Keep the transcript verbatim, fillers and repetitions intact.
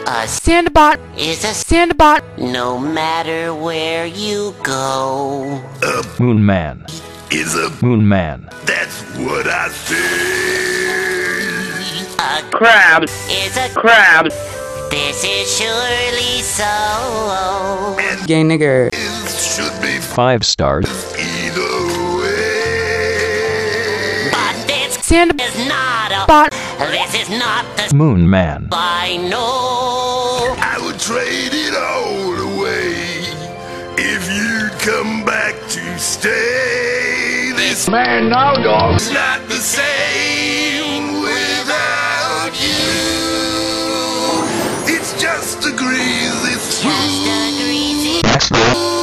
A Sandbot is a Sandbot no matter where you go. Moon Man Is a Moon Man. that's what I say. A Crab is a Crab this is surely so. Gay nigger It should be Five stars. either way. But this Sandbot is not a this is not the Moon Man. I know. I would trade it all away if you'd come back to stay. This Man, no, dog. is not the same without you. It's just a greasy Just a greasy Next.